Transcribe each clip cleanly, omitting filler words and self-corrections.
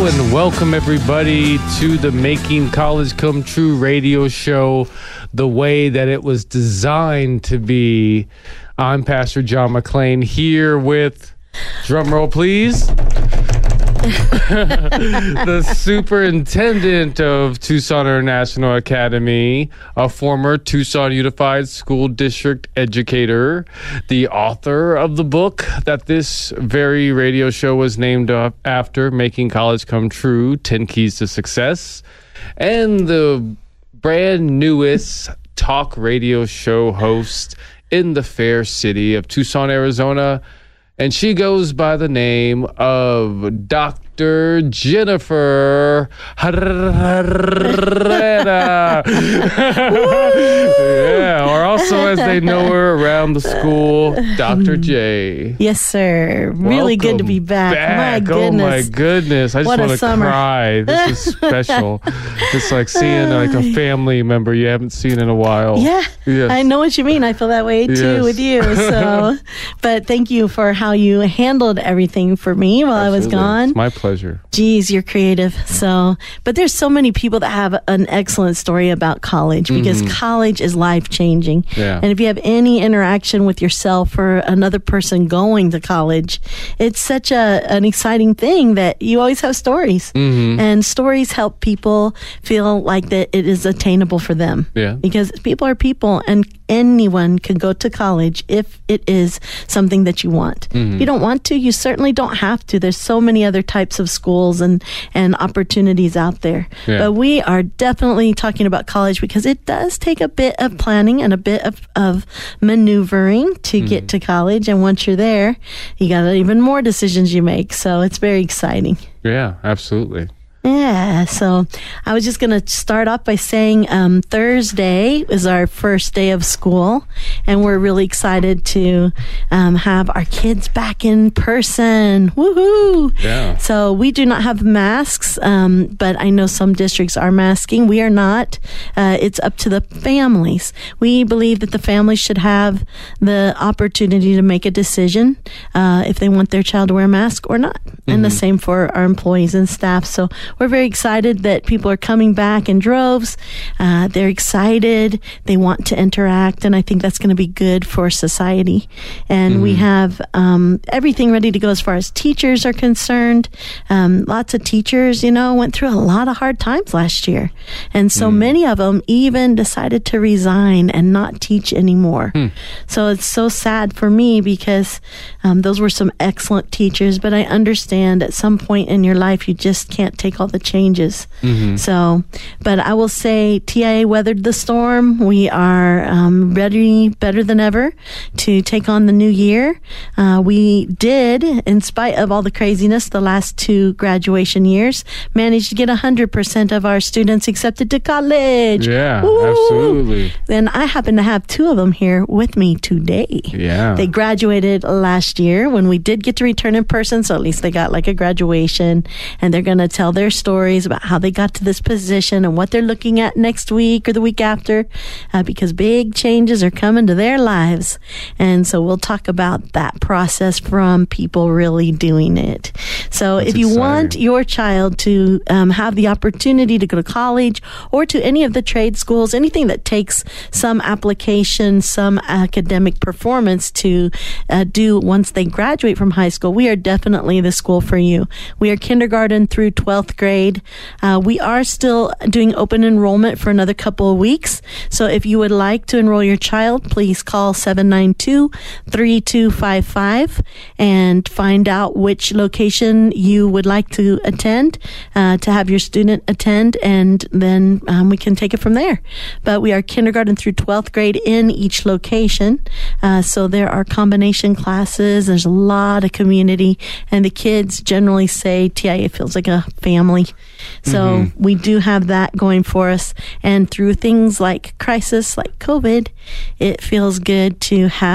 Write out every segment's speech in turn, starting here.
and welcome everybody to the Making College Come True radio show, the way that it was designed to be. I'm Pastor John McClain here with, drum roll please, the superintendent of Tucson International Academy, a former Tucson Unified School District educator, the author of the book that this very radio show was named after, Making College Come True, 10 Keys to Success, and the brand newest talk radio show host in the fair city of Tucson, Arizona. And she goes by the name of Dr. Jennifer Herrera. Yeah, or also as they know her around the school, Dr. J. Yes, sir. Really good to be back. My goodness. Oh, my goodness. I just want to cry. This is special. It's like seeing like a family member you haven't seen in a while. Yeah, yes. I know what you mean. I feel that way too with you. So, but thank you for how you handled everything for me while I was gone. It's my pleasure. Geez, you're creative. So, but there's so many people that have an excellent story about college because college is life-changing. Yeah. And if you have any interaction with yourself or another person going to college, it's such an exciting thing that you always have stories. And stories help people feel like that it is attainable for them. Yeah. Because people are people, and anyone can go to college if it is something that you want. If you don't want to, you certainly don't have to. There's so many other types of schools and opportunities out there. Yeah. But we are definitely talking about college because it does take a bit of planning and a bit of maneuvering to get to college. And once you're there, you got even more decisions you make. So it's very exciting. Yeah, absolutely. Yeah, so I was just going to start off by saying Thursday is our first day of school, and we're really excited to have our kids back in person. Woohoo! Yeah. So we do not have masks, but I know some districts are masking. We are not. It's up to the families. We believe that the families should have the opportunity to make a decision if they want their child to wear a mask or not. And the same for our employees and staff. So we're very excited that people are coming back in droves. They're excited. They want to interact. And I think that's going to be good for society. And we have everything ready to go as far as teachers are concerned. Lots of teachers, went through a lot of hard times last year. And so many of them even decided to resign and not teach anymore. So it's so sad for me because those were some excellent teachers. But I understand at some point in your life, you just can't take all the changes. So, but I will say TIA weathered the storm. We are ready better than ever to take on the new year. We did, in spite of all the craziness, the last 2 graduation years, managed to get 100% of our students accepted to college. Yeah, Woo! absolutely. And I happen to have 2 of them here with me today. Yeah. They graduated last year when we did get to return in person, so at least they got like a graduation, and they're going to tell their stories about how they got to this position and what they're looking at next week or the week after, because big changes are coming to their lives. And so we'll talk about that process from people really doing it. So That's if you exciting. want your child to have the opportunity to go to college or to any of the trade schools, anything that takes some application, some academic performance to do once they graduate from high school, we are definitely the school for you. We are kindergarten through 12th grade. We are still doing open enrollment for another couple of weeks. So if you would like to enroll your child, please call 792-3255 and find out which location you would like to attend, to have your student attend, and then we can take it from there. But we are kindergarten through 12th grade in each location. So there are combination classes. There's a lot of community, and the kids generally say TIA feels like a family. So we do have that going for us. And through things like crisis, like COVID, it feels good to have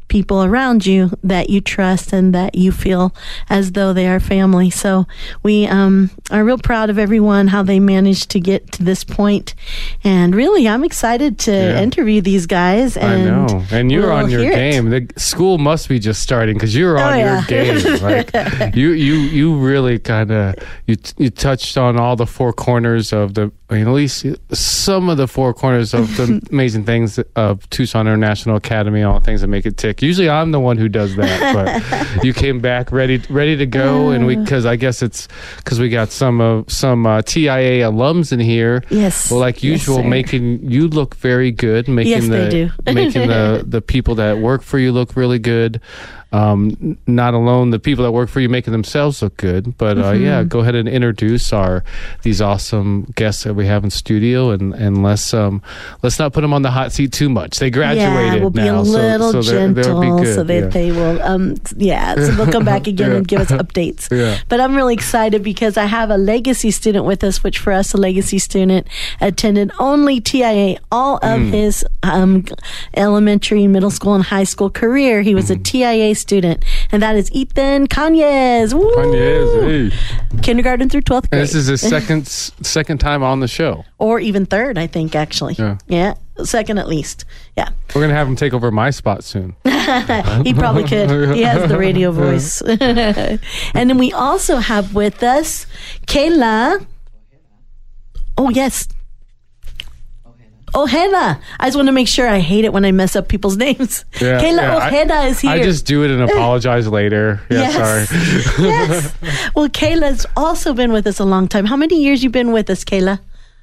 people around you that you trust and that you feel as though they are family. So we are real proud of everyone, how they managed to get to this point. And really, I'm excited to interview these guys. And I know. And you're on your game. The school must be just starting because you're on your game. Like you really kind of, you touched on all the four corners of the, at least some of the four corners of the amazing things of Tucson International Academy, all things that make it tick. Usually I'm the one who does that, but you came back ready to go, and because I guess it's because we got some TIA alums in here. Yes. Well, like usual, making you look very good, making making the people that work for you look really good. Not alone the people that work for you making themselves look good, but go ahead and introduce these awesome guests that we have in studio, and let's not put them on the hot seat too much. They graduated. Yeah, we'll be a little gentle, be good. so that they will. So they'll come back again and give us updates. Yeah. But I'm really excited because I have a legacy student with us, which for us, a legacy student attended only TIA all of his elementary, middle school, and high school career. He was a TIA student, and that is Ethan Cañez. Cañez, hey. Kindergarten through 12th grade. And this is his second time on the show, or even third, I think. Actually, yeah, second at least. Yeah, we're gonna have him take over my spot soon. He probably could. He has the radio voice. And then we also have with us Kayla. Oh yes. Ojeda. I just want to make sure. I hate it when I mess up people's names. Yeah, Kayla Ojeda is here. I just do it and apologize later. Yeah, yes. Sorry. Yes. Well, Kayla's also been with us a long time. How many years you been with us, Kayla?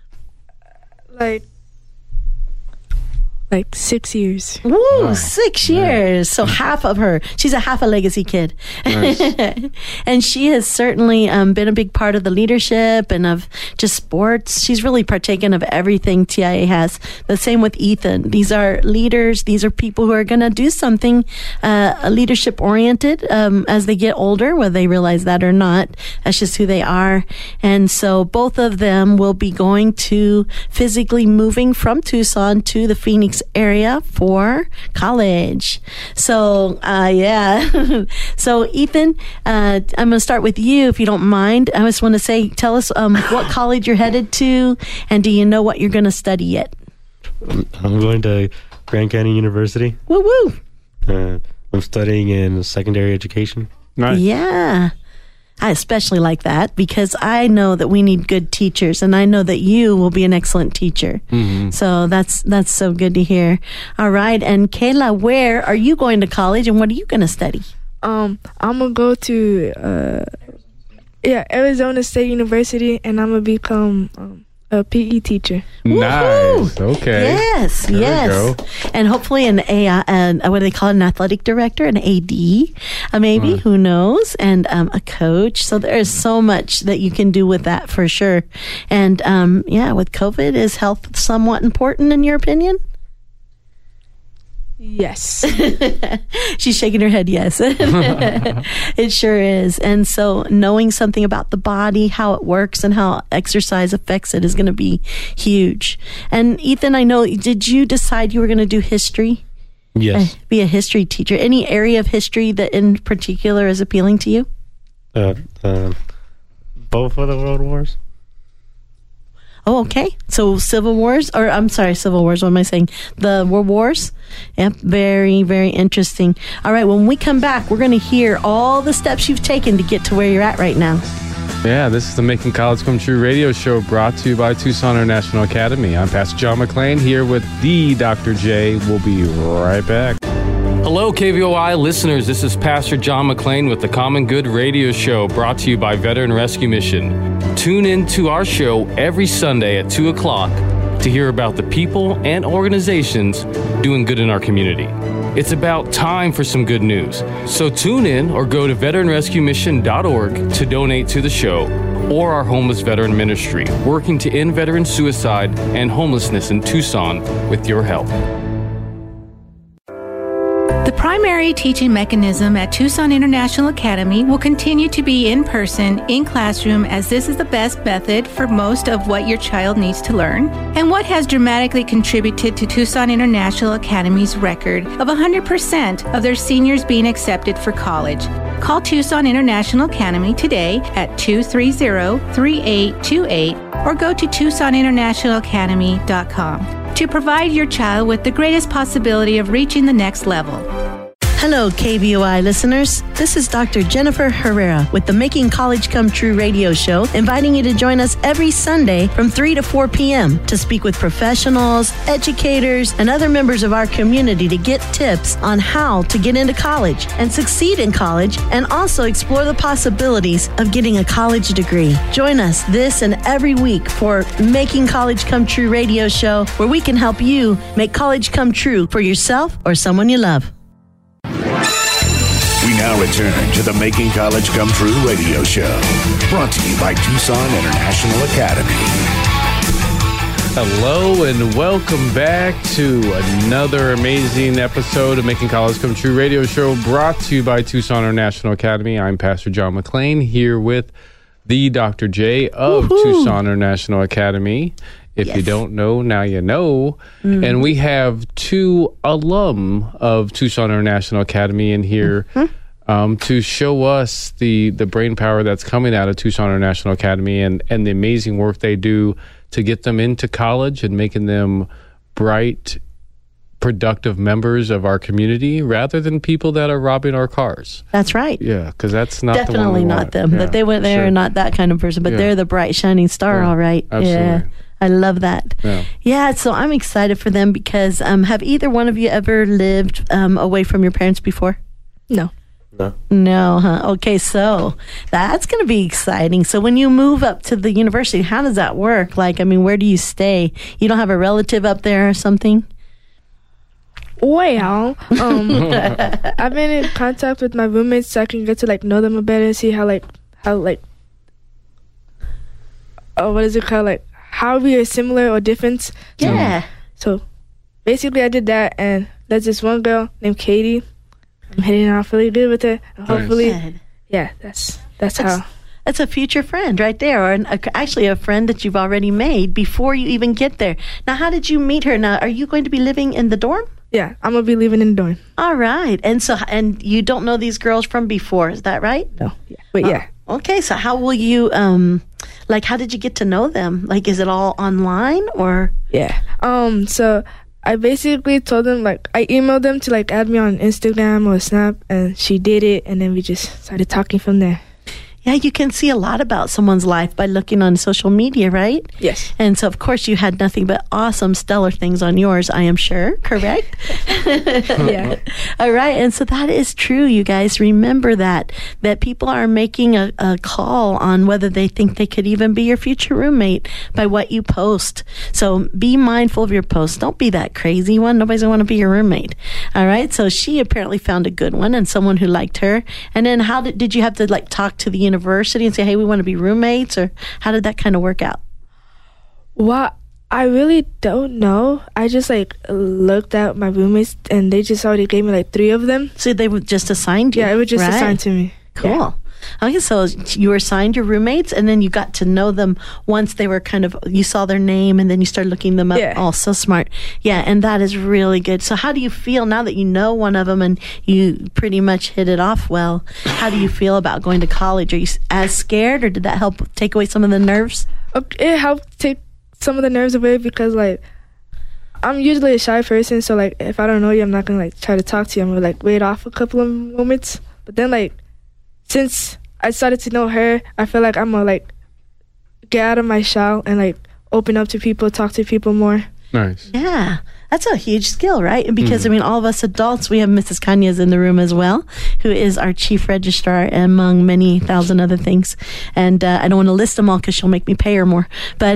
Like 6 years. Woo, wow. 6 years. So half of her. She's a half a legacy kid. Nice. And she has certainly been a big part of the leadership and of just sports. She's really partaken of everything TIA has. The same with Ethan. These are leaders. These are people who are going to do something leadership oriented as they get older, whether they realize that or not. That's just who they are. And so both of them will be going to physically moving from Tucson to the Phoenix area for college. So so Ethan, I'm going to start with you if you don't mind. I just want to say, tell us what college you're headed to, and do you know what you're going to study yet? I'm going to Grand Canyon University. Woo woo. I'm studying in secondary education. Nice. Yeah. I especially like that because I know that we need good teachers, and I know that you will be an excellent teacher. Mm-hmm. So that's so good to hear. All right. And Kayla, where are you going to college, and what are you going to study? I'm going to go to Arizona State University, and I'm going to become a PE teacher. Nice. Okay. Yes. There yes. And hopefully an what do they call it? An athletic director, an AD, maybe, who knows, and a coach. So there is so much that you can do with that for sure. And with COVID, is health somewhat important in your opinion? Yes. She's shaking her head yes. It sure is. And so knowing something about the body, how it works, and how exercise affects it is going to be huge. And Ethan, I know, did you decide you were going to do history? Yes. Be a history teacher. Any area of history that in particular is appealing to you? Both of the world wars. Oh, okay. So Civil Wars, What am I saying? The World Wars? Yep. Very, very interesting. All right. When we come back, we're going to hear all the steps you've taken to get to where you're at right now. Yeah, this is the Making College Come True radio show brought to you by Tucson International Academy. I'm Pastor John McClain here with the Dr. J. We'll be right back. Hello, KVOI listeners. This is Pastor John McClain with the Common Good radio show brought to you by Veteran Rescue Mission. Tune in to our show every Sunday at 2 o'clock to hear about the people and organizations doing good in our community. It's about time for some good news. So tune in or go to veteranrescuemission.org to donate to the show or our homeless veteran ministry, working to end veteran suicide and homelessness in Tucson with your help. The primary teaching mechanism at Tucson International Academy will continue to be in person, in classroom, as this is the best method for most of what your child needs to learn, and what has dramatically contributed to Tucson International Academy's record of 100% of their seniors being accepted for college. Call Tucson International Academy today at 230-3828 or go to TucsonInternationalAcademy.com to provide your child with the greatest possibility of reaching the next level. Hello, KBOI listeners. This is Dr. Jennifer Herrera with the Making College Come True radio show, inviting you to join us every Sunday from 3 to 4 p.m. to speak with professionals, educators, and other members of our community to get tips on how to get into college and succeed in college, and also explore the possibilities of getting a college degree. Join us this and every week for Making College Come True radio show, where we can help you make college come true for yourself or someone you love. We now return to the Making College Come True radio show, brought to you by Tucson International Academy. Hello and welcome back to another amazing episode of Making College Come True radio show, brought to you by Tucson International Academy. I'm Pastor John McLean here with the Dr. J of Tucson International Academy. If you don't know, now you know. Mm-hmm. And we have two alum of Tucson International Academy in here to show us the brain power that's coming out of Tucson International Academy and the amazing work they do to get them into college and making them bright, productive members of our community rather than people that are robbing our cars. That's right. Yeah, because that's not definitely the one we not want. them. Yeah, that they went there, not that kind of person, but they're the bright, shining star, all right. Absolutely. Yeah. I love that. Yeah, so I'm excited for them because have either one of you ever lived away from your parents before? No. No, huh? Okay, so that's going to be exciting. So when you move up to the university, how does that work? Like, I mean, where do you stay? You don't have a relative up there or something? Well, I've been in contact with my roommates so I can get to like know them a bit and see how what is it called, like how we are similar or different. Yeah. So basically I did that, and there's this one girl named Katie. I'm hitting off really good with her. And hopefully, that's how. That's a future friend right there, or actually a friend that you've already made before you even get there. Now, how did you meet her? Now, are you going to be living in the dorm? Yeah, I'm going to be living in the dorm. All right. And you don't know these girls from before, is that right? No. Yeah. But yeah. Okay, so how will you, how did you get to know them? Like, is it all online or? Yeah. So I basically told them, I emailed them to, add me on Instagram or Snap, and she did it, and then we just started talking from there. Yeah, you can see a lot about someone's life by looking on social media, right? Yes. And so, of course, you had nothing but awesome, stellar things on yours, I am sure, correct? Yeah. All right, and so that is true, you guys. Remember that people are making a call on whether they think they could even be your future roommate by what you post. So be mindful of your posts. Don't be that crazy one. Nobody's going to want to be your roommate. All right, so she apparently found a good one and someone who liked her. And then how did you have to, talk to the university and say, hey, we want to be roommates, or how did that kind of work out? Well, I really don't know. I just looked at my roommates, and they just already gave me 3 of them. So they were just assigned you? Yeah, it was just assigned to me. Cool. Yeah. Okay, so you were assigned your roommates, and then you got to know them once they were you saw their name, and then you started looking them up. Yeah. Oh, so smart. Yeah, and that is really good. So how do you feel now that you know one of them and you pretty much hit it off well? How do you feel about going to college? Are you as scared, or did that help take away some of the nerves? It helped take some of the nerves away because, I'm usually a shy person, so, if I don't know you, I'm not going to, try to talk to you. I'm going to, wait off a couple of moments. But then, since I started to know her, I feel like I'm going to, get out of my shell and, open up to people, talk to people more. Nice. Yeah, that's a huge skill, right? Because, all of us adults, we have Mrs. Cañas in the room as well, who is our chief registrar, among many thousand other things. And I don't want to list them all because she'll make me pay her more. But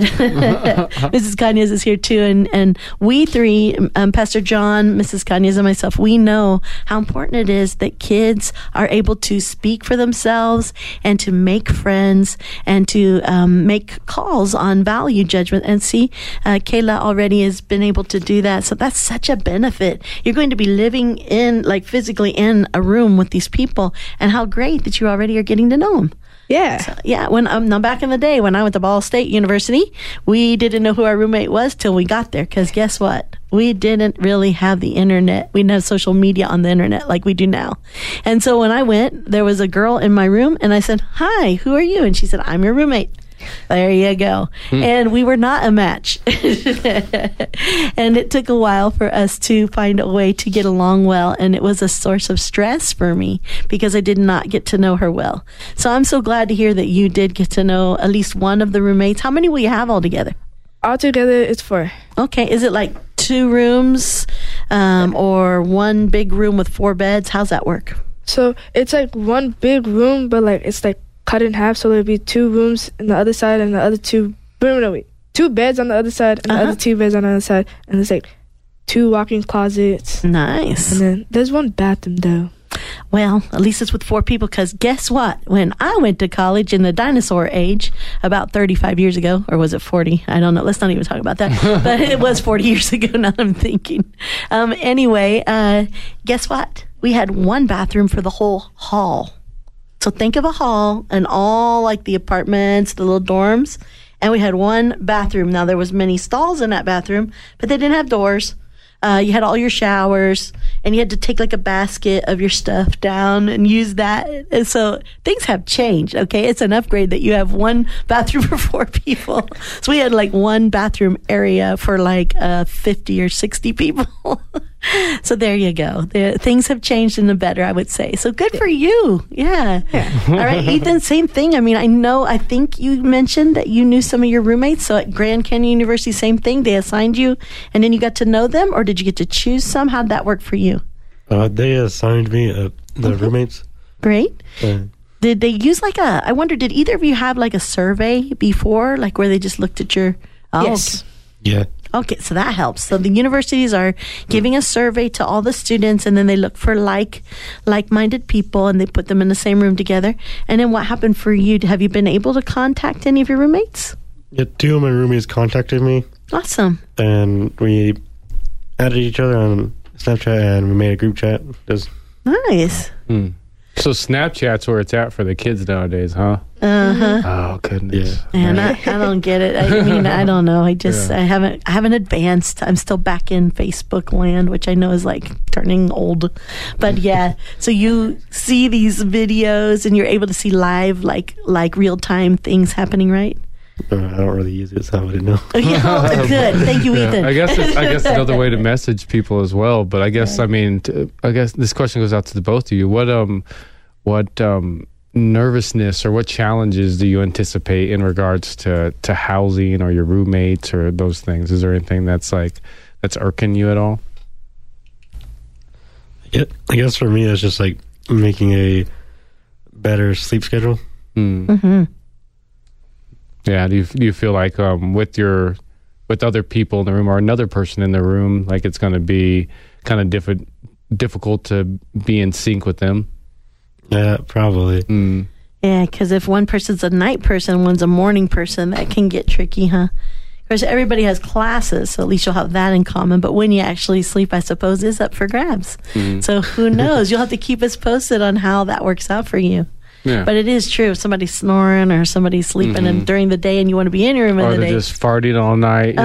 Mrs. Cañas is here too. And we three, Pastor John, Mrs. Cañas, and myself, we know how important it is that kids are able to speak for themselves and to make friends and to make calls on value judgment. And see, Kayla already has been able to do that. So that's such a benefit. You're going to be living in, like, physically in a room with these people, and how great that you already are getting to know them. Yeah. So, yeah, when now back in the day when I went to Ball State University, we didn't know who our roommate was till we got there, because guess what? We didn't really have the internet. We didn't have social media on the internet like we do now. And so when I went, there was a girl in my room, and I said, "Hi, who are you?" And she said, "I'm your roommate." There you go. And we were not a match. And it took a while for us to find a way to get along well. And it was a source of stress for me because I did not get to know her well. So I'm so glad to hear that you did get to know at least one of the roommates. How many will you have altogether? Altogether, it's 4. Okay. Is it like 2 rooms or one big room with 4 beds? How's that work? So it's like one big room, but like it's like cut in half, so there'll be 2 rooms on the other side and the other 2 beds on the other side and the other 2 beds on the other side, and there's like 2 walk-in closets. Nice. And then there's 1 bathroom though. Well, at least it's with 4 people, because guess what? When I went to college in the dinosaur age, about 35 years ago, or was it 40? I don't know. Let's not even talk about that. But it was 40 years ago, now that I'm thinking. Anyway, guess what? We had 1 bathroom for the whole hall. So think of a hall and all like the apartments, the little dorms, and we had 1 bathroom. Now there was many stalls in that bathroom, but they didn't have doors. You had all your showers, and you had to take like a basket of your stuff down and use that. And so things have changed. Okay, it's an upgrade that you have 1 bathroom for 4 people. So we had like 1 bathroom area for like 50 or 60 people. So there you go. Things have changed in the better, I would say. So good for you. Yeah. All right, Ethan, same thing. I mean, I think you mentioned that you knew some of your roommates. So at Grand Canyon University, same thing. They assigned you, and then you got to know them, or did you get to choose some? How'd that work for you? They assigned me the roommates. Great. Did they use I wonder, did either of you have like a survey before, like where they just looked at your... Yes. Yeah. Okay, so that helps. So the universities are giving a survey to all the students, and then they look for like-minded people, and they put them in the same room together. And then what happened for you? Have you been able to contact any of your roommates? Yeah, 2 of my roommates contacted me. Awesome. And we added each other on Snapchat, and we made a group chat. Nice. So Snapchat's where it's at for the kids nowadays, huh? Uh-huh. Oh, goodness. Yeah. And I don't get it. I mean, I don't know. I haven't advanced. I'm still back in Facebook land, which I know is like turning old. But yeah, so you see these videos and you're able to see live, like real time things happening, right? I don't really use it, so I wouldn't know. Good. Thank you, Ethan. I guess another way to message people as well. But I guess I guess this question goes out to the both of you. What nervousness or what challenges do you anticipate in regards to housing or your roommates or those things? Is there anything that's irking you at all? Yeah, I guess for me, it's just like making a better sleep schedule. Mm-hmm. Yeah. Do you feel like with other people in the room or another person in the room, like it's going to be kind of difficult to be in sync with them? Yeah, probably. Yeah, because if one person's a night person, one's a morning person, that can get tricky, huh? Of course, everybody has classes, so at least you'll have that in common. But when you actually sleep, I suppose, is up for grabs. So who knows? You'll have to keep us posted on how that works out for you. Yeah. But it is true. If somebody's snoring or somebody's sleeping and during the day and you want to be in your room in the day. Or they're just farting all night.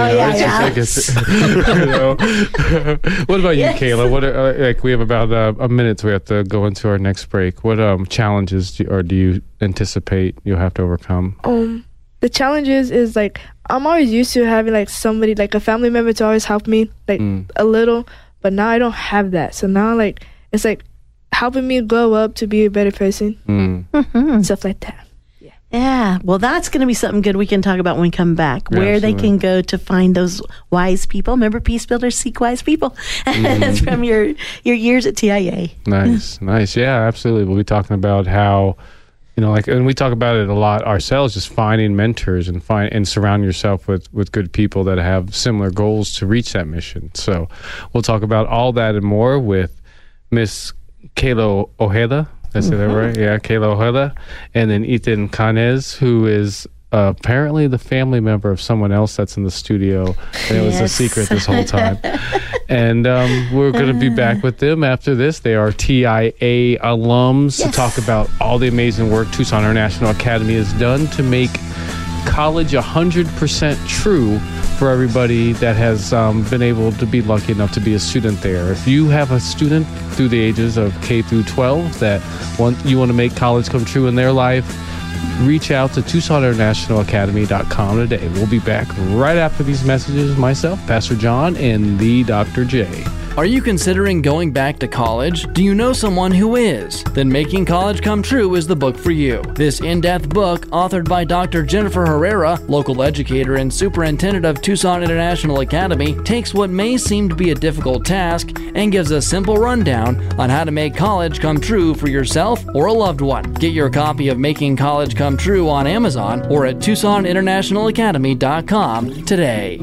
What about you, Kayla? What we have about a minute, so we have to go into our next break. What challenges do you anticipate you'll have to overcome? The challenges is like I'm always used to having like somebody, like a family member, to always help me like a little, but now I don't have that. So now like it's like helping me grow up to be a better person, stuff like that. Yeah, well, that's going to be something good we can talk about when we come back, where they can go to find those wise people. Remember, Peace Builders seek wise people. That's from your years at TIA. Nice. Yeah, absolutely. We'll be talking about how, and we talk about it a lot ourselves, just finding mentors and surround yourself with good people that have similar goals to reach that mission. So we'll talk about all that and more with Miss Kayla Ojeda. Did I say that right? Yeah, Kayla Ojeda. And then Ethan Canez, who is apparently the family member of someone else that's in the studio. And it was a secret this whole time. And we're going to be back with them after this. They are TIA alums to talk about all the amazing work Tucson International Academy has done to make college 100% true for everybody that has been able to be lucky enough to be a student there. If you have a student through the ages of K through 12 that you want to make college come true in their life, reach out to TucsonInternationalAcademy.com today. We'll be back right after these messages. Myself, Pastor John, and the Dr. J. Are you considering going back to college? Do you know someone who is? Then Making College Come True is the book for you. This in-depth book, authored by Dr. Jennifer Herrera, local educator and superintendent of Tucson International Academy, takes what may seem to be a difficult task and gives a simple rundown on how to make college come true for yourself or a loved one. Get your copy of Making College Come True on Amazon or at TucsonInternationalAcademy.com today.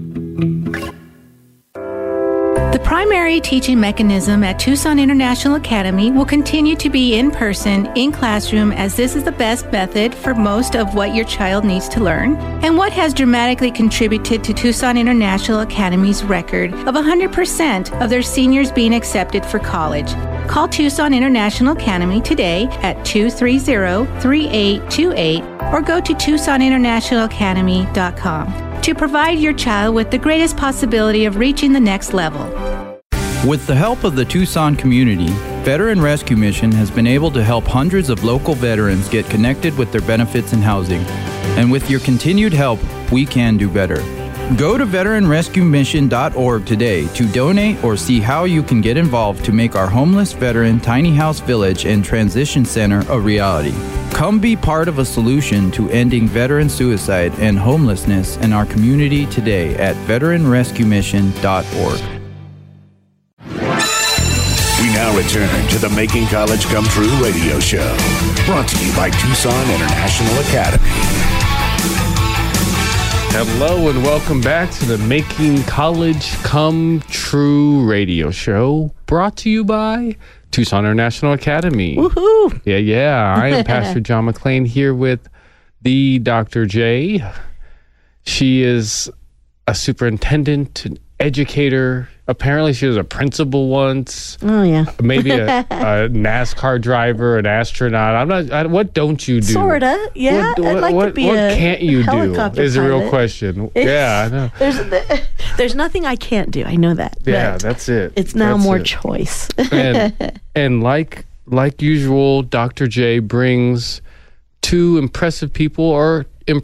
The primary teaching mechanism at Tucson International Academy will continue to be in person, in classroom, as this is the best method for most of what your child needs to learn, and what has dramatically contributed to Tucson International Academy's record of 100% of their seniors being accepted for college. Call Tucson International Academy today at 230-3828 or go to TucsonInternationalAcademy.com to provide your child with the greatest possibility of reaching the next level. With the help of the Tucson community, Veteran Rescue Mission has been able to help hundreds of local veterans get connected with their benefits and housing. And with your continued help, we can do better. Go to veteranrescuemission.org today to donate or see how you can get involved to make our homeless veteran tiny house village and transition center a reality. Come be part of a solution to ending veteran suicide and homelessness in our community today at veteranrescuemission.org. We now return to the Making College Come True radio show, brought to you by Tucson International Academy. Hello and welcome back to the Making College Come True radio show, brought to you by Tucson International Academy. Woohoo! Yeah. I am Pastor John McClain here with the Dr. J. She is a superintendent, an educator. Apparently she was a principal once. Oh, yeah. Maybe a NASCAR driver, an astronaut. What don't you do? Sorta, yeah. I'd like to be what a can't you do helicopter is a real pilot. question. Yeah, I know. There's nothing I can't do. I know that. Yeah, but that's it. It's now That's more it. choice. And like usual, Dr. J brings two impressive people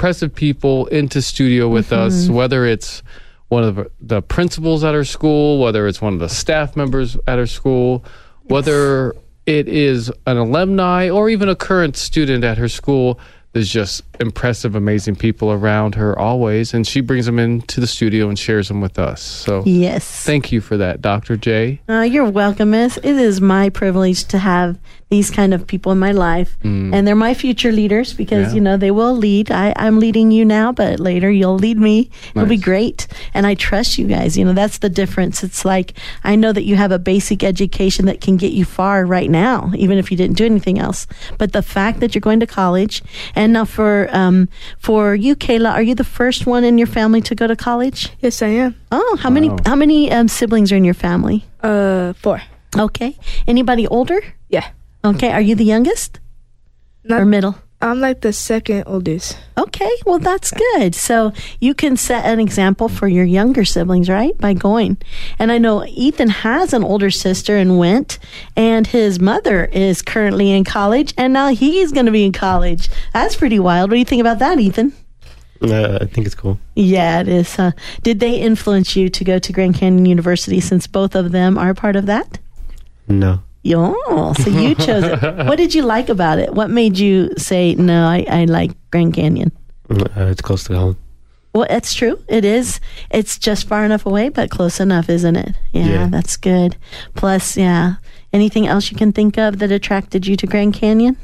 into studio with us, whether it's one of the principals at our school, whether it's one of the staff members at our school, whether it is an alumni or even a current student at her school. There's just impressive, amazing people around her always, and she brings them into the studio and shares them with us. So Yes. thank you for that, Dr. J. You're welcome, Miss. It is my privilege to have these kind of people in my life, and they're my future leaders because, they will lead. I'm leading you now, but later you'll lead me. It'll be great, and I trust you guys. That's the difference. It's like I know that you have a basic education that can get you far right now, even if you didn't do anything else. But the fact that you're going to college, and now for you, Kayla, are you the first one in your family to go to college? Yes, I am. Oh, how many siblings are in your family? 4. Okay. Anybody older? Yeah. Okay. Are you the youngest or middle? I'm like the second oldest. Okay. Well, that's good. So you can set an example for your younger siblings, right? By going. And I know Ethan has an older sister and went, and his mother is currently in college, and now he's going to be in college. That's pretty wild. What do you think about that, Ethan? I think it's cool. Yeah, it is. Did they influence you to go to Grand Canyon University since both of them are part of that? No. Oh, so you chose it. What did you like about it? What made you say, no, I like Grand Canyon? It's close to home. Well, that's true. It is. It's just far enough away, but close enough, isn't it? Yeah, that's good. Plus, anything else you can think of that attracted you to Grand Canyon?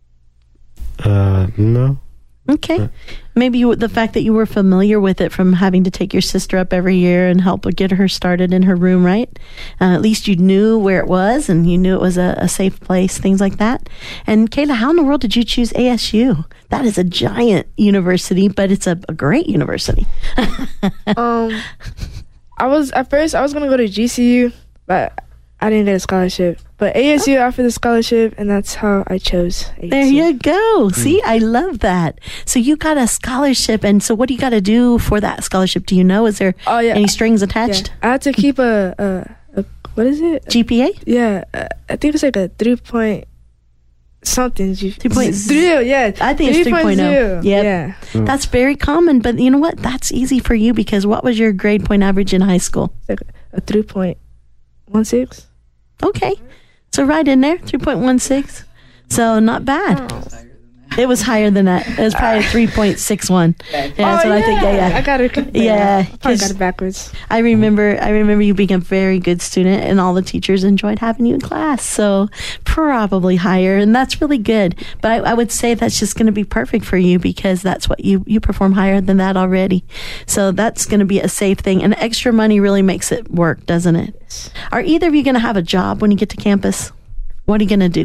No. Okay. Maybe the fact that you were familiar with it from having to take your sister up every year and help get her started in her room, right? At least you knew where it was and you knew it was a safe place, things like that. And Kayla, how in the world did you choose ASU? That is a giant university, but it's a great university. I At first I was gonna go to GCU, but I didn't get a scholarship. But ASU offered the scholarship, and that's how I chose ASU. There you go. See, I love that. So you got a scholarship, and so what do you got to do for that scholarship? Do you know? Is there any strings attached? Yeah. I had to keep a what is it? GPA? Yeah, I think it's like a 3 something. 3.0. Yeah, I think it's 3.0. Yep. Yeah. That's very common, but you know what? That's easy for you because what was your grade point average in high school? It's like a 3.16. Okay. So right in there, 3.16. So not bad. It was higher than that. It was probably 3.61. Yeah, that's what I think. Yeah. I got it. Yeah. I got it backwards. I remember you being a very good student, and all the teachers enjoyed having you in class. So probably higher, and that's really good. But I would say that's just going to be perfect for you because that's what you perform higher than that already. So that's going to be a safe thing. And extra money really makes it work, doesn't it? Are either of you going to have a job when you get to campus? What are you going to do?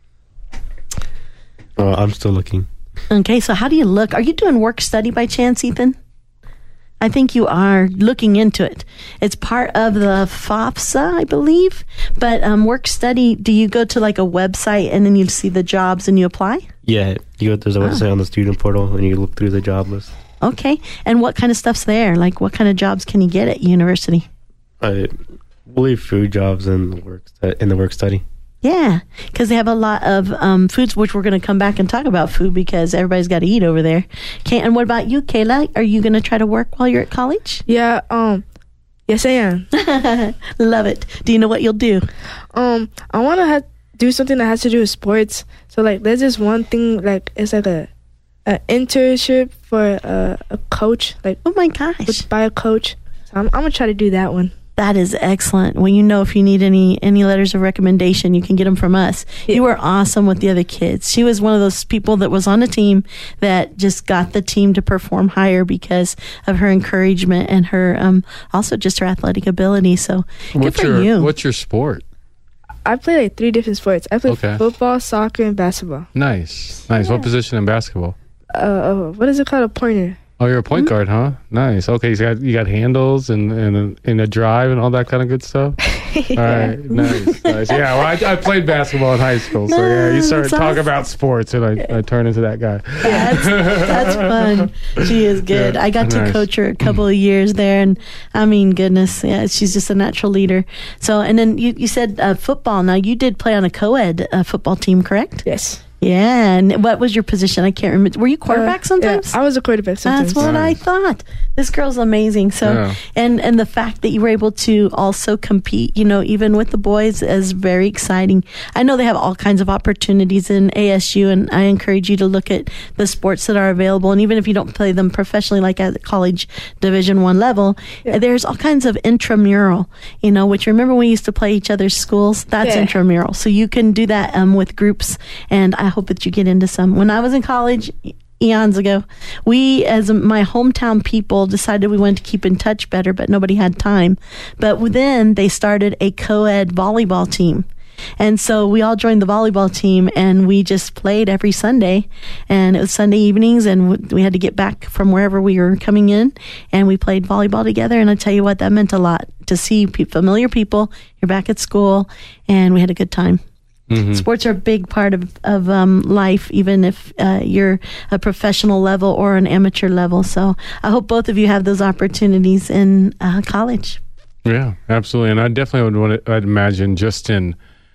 I'm still looking. Okay, so how do you look? Are you doing work study by chance, Ethan? I think you are looking into it. It's part of the FAFSA, I believe. But work study, do you go to like a website and then you see the jobs and you apply? Yeah, there's a website on the student portal and you look through the job list. Okay, and what kind of stuff's there? Like what kind of jobs can you get at university? I believe food jobs in the work study. Yeah, because they have a lot of foods, which we're going to come back and talk about food because everybody's got to eat over there. Okay, and what about you, Kayla? Are you going to try to work while you're at college? Yeah, yes I am. Love it. Do you know what you'll do? I want to do something that has to do with sports. So like there's this one thing, like it's like a internship for a coach. Like, oh my gosh. By a coach. So I'm going to try to do that one. That is excellent. Well, if you need any letters of recommendation, you can get them from us. Yeah. You were awesome with the other kids. She was one of those people that was on a team that just got the team to perform higher because of her encouragement and her also just her athletic ability. So good for you. What's your sport? I play like 3 different sports. I play football, soccer, and basketball. Nice. Yeah. What position in basketball? What is it called? A pointer. Oh, you're a point guard, huh? Nice. Okay, so you got handles and a drive and all that kind of good stuff. Yeah. All right, nice. Yeah, well, I played basketball in high school, so yeah, you started talking about sports, and I turned into that guy. That's fun. She is good. Yeah, I got to coach her a couple of years there, and I mean, goodness, yeah, she's just a natural leader. So, and then you said football. Now, you did play on a co-ed football team, correct? Yes. Yeah, and what was your position? I can't remember. Were you quarterback sometimes? Yeah, I was a quarterback sometimes. That's what I thought. This girl's amazing. So, and the fact that you were able to also compete, even with the boys is very exciting. I know they have all kinds of opportunities in ASU, and I encourage you to look at the sports that are available. And even if you don't play them professionally, like at the college Division I level, there's all kinds of intramural, which remember we used to play each other's schools? That's intramural. So you can do that with groups, and I hope that you get into some. When I was in college eons ago, we as my hometown people decided we wanted to keep in touch better, but nobody had time. But then they started a co-ed volleyball team. And so we all joined the volleyball team, and we just played every Sunday. And it was Sunday evenings, and we had to get back from wherever we were coming in, and we played volleyball together. And I tell you what, that meant a lot to see familiar people. You're back at school, and we had a good time. Mm-hmm. Sports are a big part of life, even if you're a professional level or an amateur level. So I hope both of you have those opportunities in college. Yeah, absolutely. And I definitely I'd imagine just in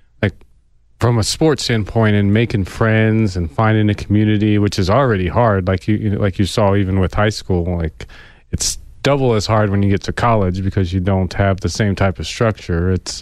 from a sports standpoint and making friends and finding a community, which is already hard, like you saw even with high school, like it's double as hard when you get to college because you don't have the same type of structure. It's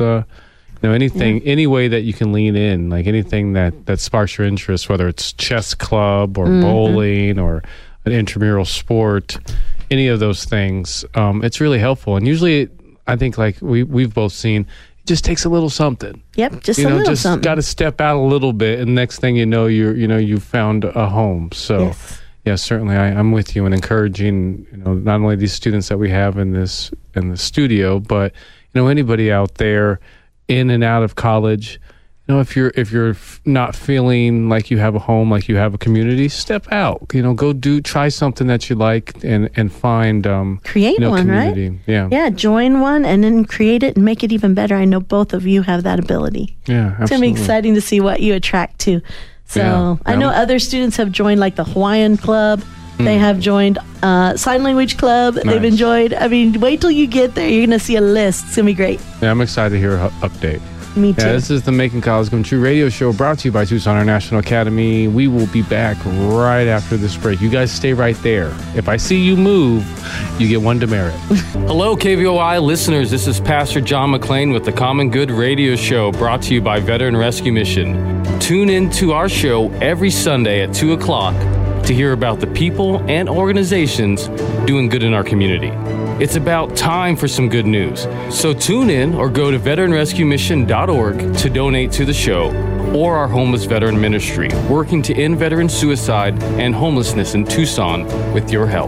any way that you can lean in, like anything that sparks your interest, whether it's chess club or bowling or an intramural sport, any of those things, it's really helpful. And usually, I think like we've both seen, it just takes a little something. Yep, just a little something. Got to step out a little bit, and next thing you know, you've found a home. So, yeah, certainly, I'm with you in encouraging not only these students that we have in the studio, but anybody out there in and out of college, if you're not feeling like you have a home, like you have a community, step out. Go try something that you like and find create one, community. right? Yeah, join one and then create it and make it even better. I know both of you have that ability. Yeah, absolutely. It's gonna be exciting to see what you attract to. So Yeah. I know other students have joined like the Hawaiian Club. They have joined Sign Language Club. Nice. They've enjoyed. Wait till you get there. You're gonna see a list. It's gonna be great. Yeah, I'm excited to hear an update. Me too. Yeah, this is the Making College Come True radio show brought to you by Tucson International Academy. We will be back right after this break. You guys stay right there. If I see you move, you get one demerit. Hello, KVOI listeners. This is Pastor John McClain with the Common Good radio show brought to you by Veteran Rescue Mission. Tune in to our show every Sunday at 2 o'clock to hear about the people and organizations doing good in our community. It's about time for some good news. So tune in or go to veteranrescuemission.org to donate to the show or our homeless veteran ministry, working to end veteran suicide and homelessness in Tucson with your help.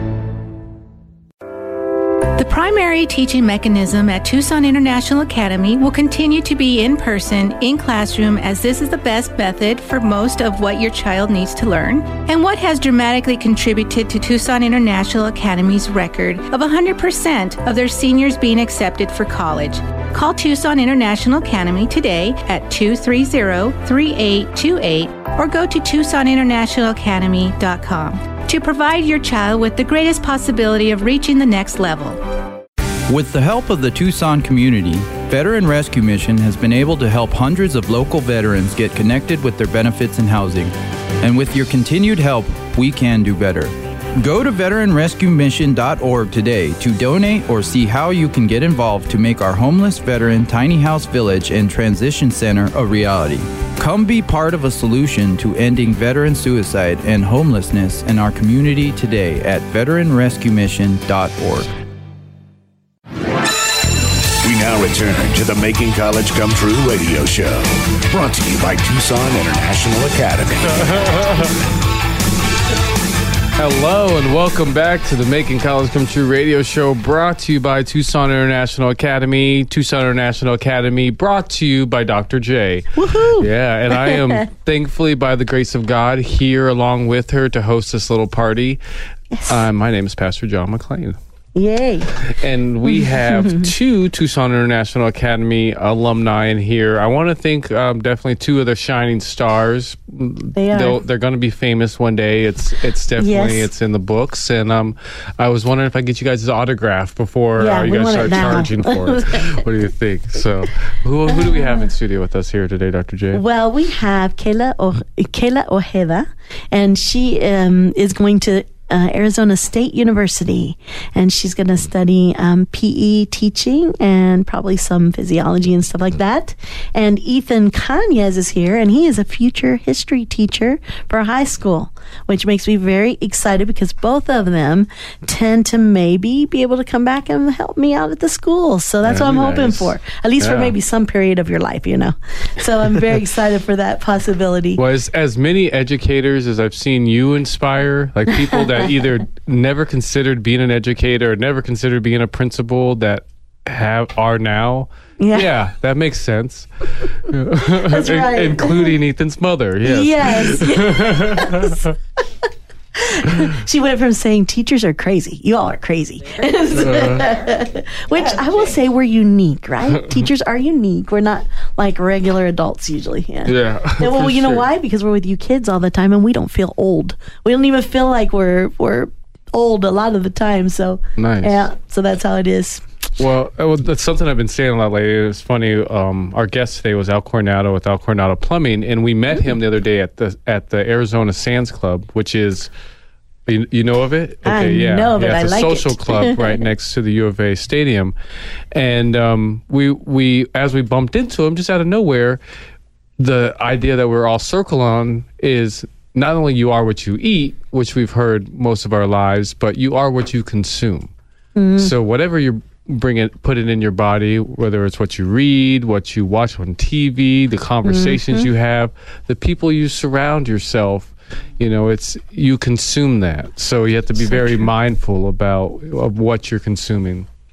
The primary teaching mechanism at Tucson International Academy will continue to be in person, in classroom, as this is the best method for most of what your child needs to learn, and what has dramatically contributed to Tucson International Academy's record of 100% of their seniors being accepted for college. Call Tucson International Academy today at 230-3828 or go to TucsonInternationalAcademy.com to provide your child with the greatest possibility of reaching the next level. With the help of the Tucson community, Veteran Rescue Mission has been able to help hundreds of local veterans get connected with their benefits and housing. And with your continued help, we can do better. Go to veteranrescuemission.org today to donate or see how you can get involved to make our homeless veteran tiny house village and transition center a reality. Come be part of a solution to ending veteran suicide and homelessness in our community today at veteranrescuemission.org. We now return to the Making College Come True radio show, brought to you by Tucson International Academy. Hello and welcome back to the Making College Come True radio show brought to you by Tucson International Academy. Tucson International Academy brought to you by Dr. J. Woohoo! Yeah, and I am thankfully, by the grace of God, here along with her to host this little party. Yes. My name is Pastor John McClain. Yay. And we have two Tucson International Academy alumni in here. I want to thank definitely two of the shining stars. They are. They're going to be famous one day. It's definitely, Yes. it's in the books. And I was wondering if I could get you guys' autograph before Yeah, you we guys want start it now. charging for it. What do you think? So who do we have in studio with us here today, Dr. J? Well, we have Kayla Ojeda, and she is going to Arizona State University, and she's going to study PE teaching and probably some physiology and stuff like that. And Ethan Cañez is here, and he is a future history teacher for high school, which makes me very excited because both of them tend to maybe be able to come back and help me out at the school. So that's what I'm Very hoping nice. for, at least for Yeah. maybe some period of your life, So I'm very excited for that possibility. Well, as many educators as I've seen you inspire, like people that either never considered being an educator, never considered being a principal, that are now. Yeah. That makes sense. That's right. Including Ethan's mother. Yes. Yes. She went from saying teachers are crazy. You all are crazy. Which I will say we're unique, right? Teachers are unique. We're not like regular adults usually. Yeah. Yeah. Well, for you know sure. why? Because we're with you kids all the time and we don't feel old. We don't even feel like we're old a lot of the time. So Nice. yeah. So that's how it is. Well, that's something I've been saying a lot lately. It's funny. Our guest today was Al Coronado with Al Coronado Plumbing, and we met him the other day at the Arizona Sands Club, which is, you know of it? I know of it. It's I a like social it. club right next to the U of A stadium, and we as we bumped into him just out of nowhere, the idea that we're all circle on is not only you are what you eat, which we've heard most of our lives, but you are what you consume. So whatever you put it in your body, whether it's what you read, what you watch on TV, the conversations you have, the people you surround yourself, it's you consume that. So you have to be very mindful of what you're consuming.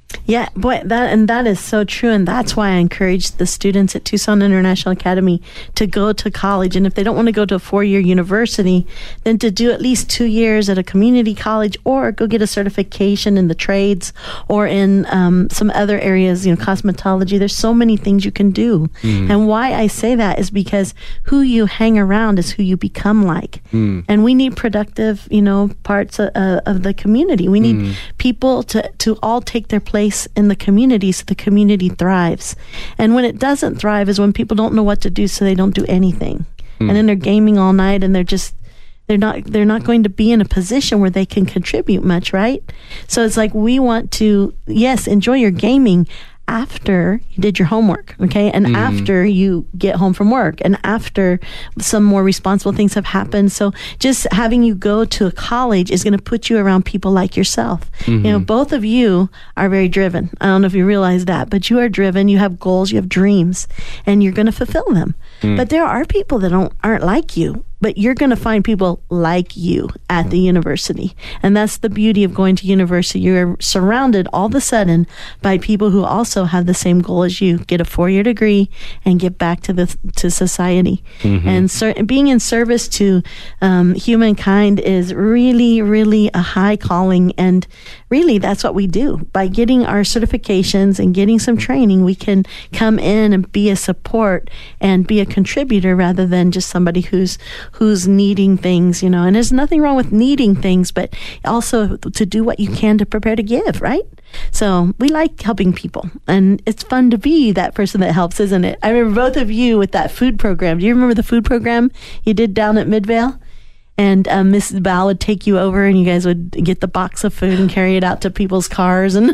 Yeah, boy, that is so true, and that's why I encourage the students at Tucson International Academy to go to college. And if they don't want to go to a 4-year university, then to do at least 2 years at a community college, or go get a certification in the trades or in some other areas, cosmetology. There's so many things you can do. And why I say that is because who you hang around is who you become like. And we need productive, parts of the community. We need people to all take their place in the community so the community thrives. And when it doesn't thrive is when people don't know what to do, so they don't do anything. And then they're gaming all night, and they're not going to be in a position where they can contribute much, right? So it's like we want to, yes, enjoy your gaming after you did your homework, okay? And after you get home from work, and after some more responsible things have happened. So just having you go to a college is going to put you around people like yourself. Both of you are very driven. I don't know if you realize that, but you are driven. You have goals, you have dreams, and you're going to fulfill them. But there are people that aren't like you. But you're going to find people like you at the university. And that's the beauty of going to university. You're surrounded all of a sudden by people who also have the same goal as you. Get a 4-year degree and get back to society. And being in service to humankind is really, really a high calling. And really, that's what we do. By getting our certifications and getting some training, we can come in and be a support and be a contributor rather than just somebody who's needing things, and there's nothing wrong with needing things, but also to do what you can to prepare to give, right? So we like helping people, and it's fun to be that person that helps, isn't it? I remember both of you with that food program. Do you remember the food program you did down at Midvale? And Mrs. Bal would take you over, and you guys would get the box of food and carry it out to people's cars. And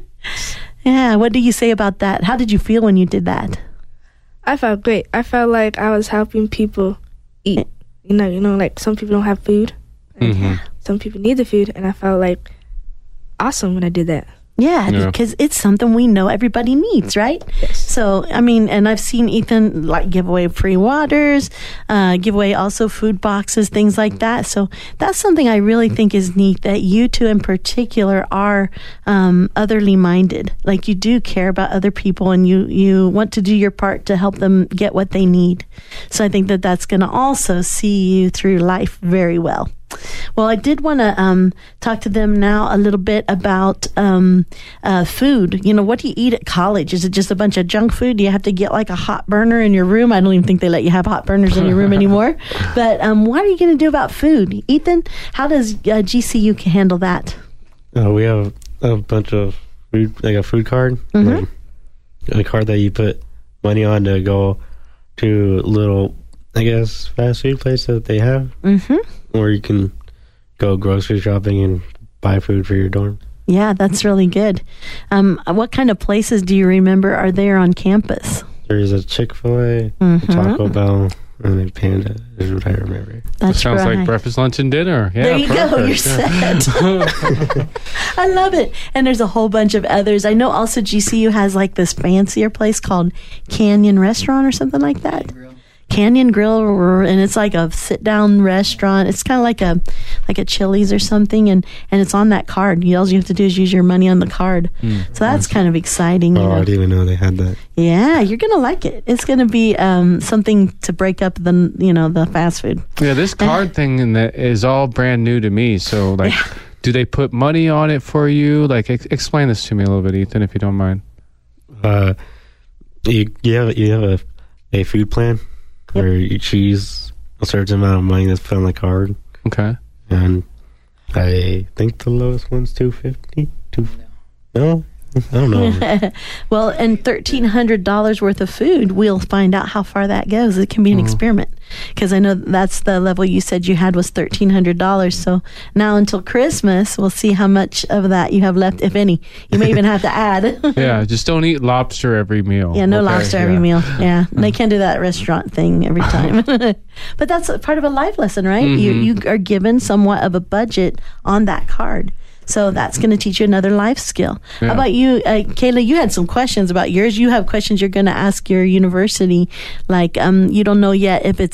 yeah, what do you say about that? How did you feel when you did that? I felt great. I felt like I was helping people eat. Like some people don't have food. Some people need the food, and I felt like awesome when I did that. Yeah, because it's something we know everybody needs, right? Yes. So, and I've seen Ethan give away free waters, give away also food boxes, things like that. So that's something I really think is neat, that you two in particular are otherly minded. Like, you do care about other people, and you want to do your part to help them get what they need. So I think that's going to also see you through life very well. Well, I did want to talk to them now a little bit about food. What do you eat at college? Is it just a bunch of junk food? Do you have to get like a hot burner in your room? I don't even think they let you have hot burners in your room anymore. But what are you going to do about food? Ethan, how does GCU handle that? We have a bunch of food, like a food card. A card that you put money on to go to little, I guess, fast food place that they have. Or you can go grocery shopping and buy food for your dorm. Yeah, that's really good. What kind of places do you remember are there on campus? There's a Chick-fil-A, a Taco Bell, and a Panda is what I remember. That sounds like breakfast, lunch, and dinner. Yeah, there you go. You're set. I love it. And there's a whole bunch of others. I know also GCU has like this fancier place called Canyon Restaurant or something like that. Canyon Grill, and it's like a sit-down restaurant. It's kind of like a Chili's or something, and it's on that card. All you have to do is use your money on the card. So that's kind of exciting. I didn't even know they had that. Yeah, you're gonna like it. It's gonna be something to break up the fast food. Yeah, this card thing is all brand new to me. So do they put money on it for you? Like, explain this to me a little bit, Ethan, if you don't mind. You have a food plan. Where you choose a certain amount of money that's put on the card. Okay. And I think the lowest one's $250. No? I don't know. Well, and $1,300 worth of food, we'll find out how far that goes. It can be an experiment. Because I know that's the level you said you had was $1,300. So now until Christmas, we'll see how much of that you have left, if any. You may even have to add. Yeah, just don't eat lobster every meal. Yeah, no lobster every meal. Yeah, they can't do that restaurant thing every time. But that's part of a life lesson, right? You are given somewhat of a budget on that card. So that's going to teach you another life skill. Yeah. How about you, Kayla? You had some questions about yours. You have questions you're going to ask your university. Like, you don't know yet if it's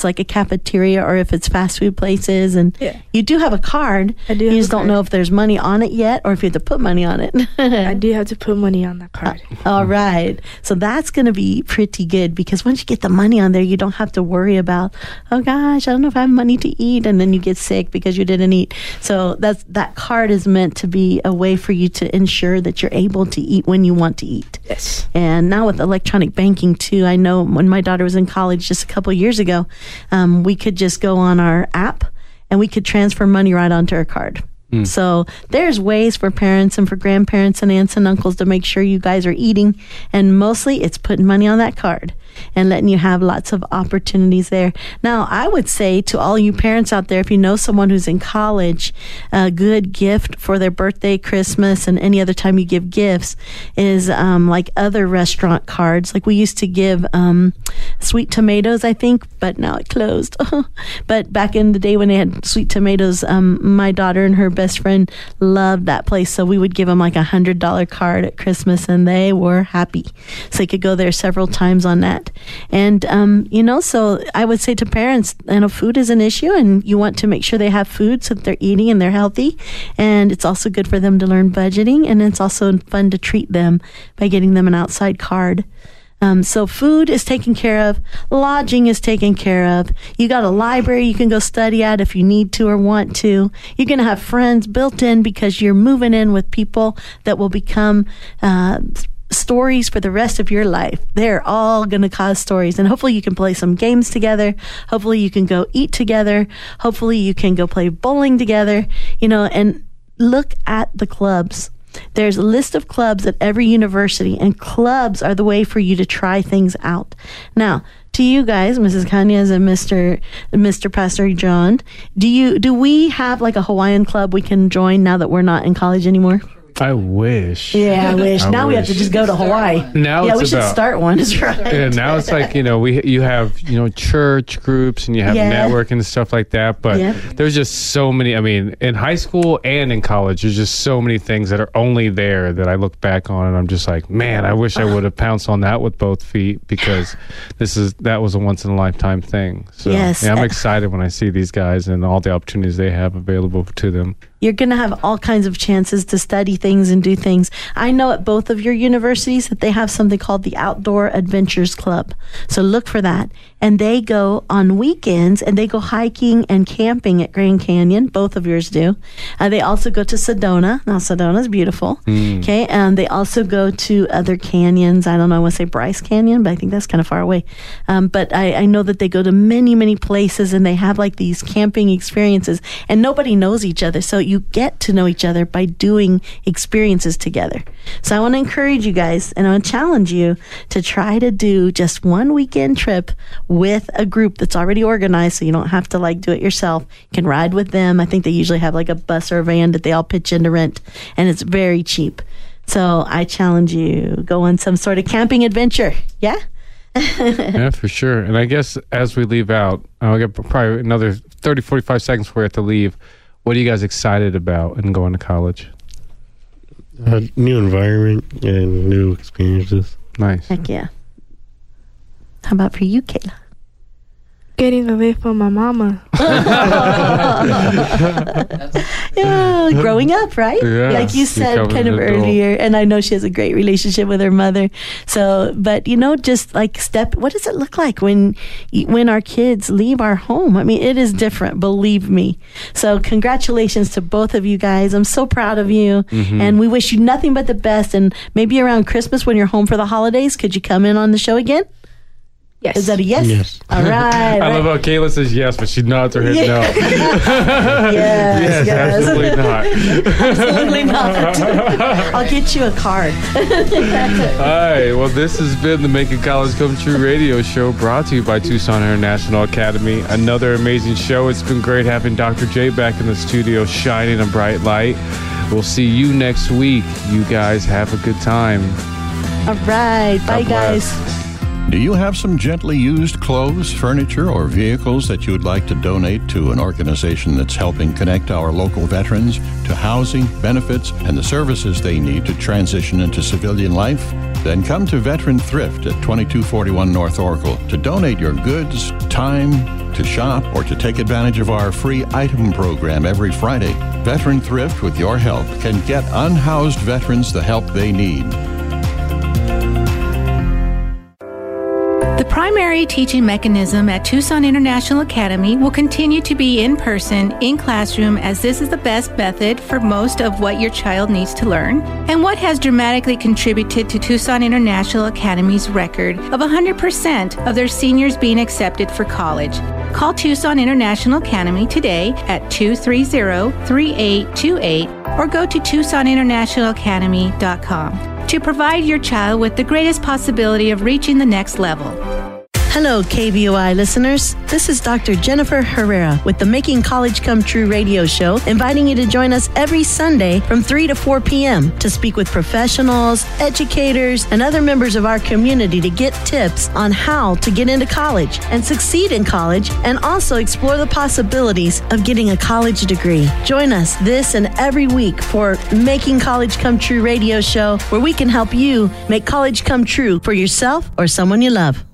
it's like a cafeteria or if it's fast food places. And you do have a card. I do. You just don't know if there's money on it yet or if you have to put money on it. I do have to put money on that card. All right. So that's going to be pretty good because once you get the money on there, you don't have to worry about, oh gosh, I don't know if I have money to eat. And then you get sick because you didn't eat. So that card is meant to be a way for you to ensure that you're able to eat when you want to eat. Yes. And now with electronic banking too, I know when my daughter was in college just a couple years ago, we could just go on our app and we could transfer money right onto her card. So there's ways for parents and for grandparents and aunts and uncles to make sure you guys are eating. And mostly it's putting money on that card and letting you have lots of opportunities there. Now, I would say to all you parents out there, if you know someone who's in college, a good gift for their birthday, Christmas, and any other time you give gifts is like other restaurant cards. Like we used to give Sweet Tomatoes, I think, but now it closed. But back in the day when they had Sweet Tomatoes, my daughter and her best friend loved that place. So we would give them like $100 card at Christmas and they were happy. So they could go there several times on that. And, so I would say to parents, food is an issue and you want to make sure they have food so that they're eating and they're healthy. And it's also good for them to learn budgeting. And it's also fun to treat them by getting them an outside card. So food is taken care of. Lodging is taken care of. You got a library you can go study at if you need to or want to. You're going to have friends built in because you're moving in with people that will become stories for the rest of your life. They're all going to cause stories. And hopefully you can play some games together. Hopefully you can go eat together. Hopefully you can go play bowling together, and look at the clubs. There's a list of clubs at every university, and clubs are the way for you to try things out. Now, to you guys, Mrs. Cañas and Mr. Pastor John, do we have like a Hawaiian club we can join now that we're not in college anymore? I wish. Yeah, I wish. Now we have to just go to Hawaii. Now we should start one. That's right. And now it's like, you have, church groups and you have networking and stuff like that. But there's just so many. I mean, in high school and in college, there's just so many things that are only there that I look back on and I'm just like, man, I wish I would have pounced on that with both feet because that was a once in a lifetime thing. So I'm excited when I see these guys and all the opportunities they have available to them. You're going to have all kinds of chances to study things and do things. I know at both of your universities that they have something called the Outdoor Adventures Club. So look for that. And they go on weekends and they go hiking and camping at Grand Canyon. Both of yours do. They also go to Sedona. Now, Sedona's beautiful. Okay. And they also go to other canyons. I don't know, I want to say Bryce Canyon, but I think that's kind of far away. But I know that they go to many, many places and they have like these camping experiences and nobody knows each other. So you get to know each other by doing experiences together. So I want to encourage you guys and I want to challenge you to try to do just one weekend trip with a group that's already organized so you don't have to like do it yourself. You can ride with them. I think they usually have like a bus or a van that they all pitch in to rent and it's very cheap. So I challenge you, go on some sort of camping adventure. Yeah? Yeah, for sure. And I guess as we leave out, I'll get probably another 30, 45 seconds before we have to leave. What are you guys excited about in going to college? New environment and new experiences. Nice. Heck yeah. How about for you, Kayla? Getting away from my mama. Yeah, growing up, right? Yeah, like you said kind of earlier. And I know she has a great relationship with her mother. So, but just like what does it look like when our kids leave our home? I mean, it is different, believe me. So congratulations to both of you guys. I'm so proud of you. Mm-hmm. And we wish you nothing but the best. And maybe around Christmas when you're home for the holidays, could you come in on the show again? Yes. Is that a yes? Yes. All right. I love how Kayla says yes, but she nods her head no. Yes, absolutely not. Absolutely not. I'll get you a card. All right. Well, this has been the Making College Come True radio show brought to you by Tucson International Academy. Another amazing show. It's been great having Dr. J back in the studio shining a bright light. We'll see you next week. You guys have a good time. All right. Bye, guys. Do you have some gently used clothes, furniture, or vehicles that you would like to donate to an organization that's helping connect our local veterans to housing, benefits, and the services they need to transition into civilian life? Then come to Veteran Thrift at 2241 North Oracle to donate your goods, time, to shop, or to take advantage of our free item program every Friday, Veteran Thrift, with your help, can get unhoused veterans the help they need. The primary teaching mechanism at Tucson International Academy will continue to be in person, in classroom, as this is the best method for most of what your child needs to learn, and what has dramatically contributed to Tucson International Academy's record of 100% of their seniors being accepted for college. Call Tucson International Academy today at 230-3828 or go to TucsonInternationalAcademy.com to provide your child with the greatest possibility of reaching the next level. Hello, KVOI listeners. This is Dr. Jennifer Herrera with the Making College Come True radio show, inviting you to join us every Sunday from 3 to 4 p.m. to speak with professionals, educators, and other members of our community to get tips on how to get into college and succeed in college, and also explore the possibilities of getting a college degree. Join us this and every week for Making College Come True radio show, where we can help you make college come true for yourself or someone you love.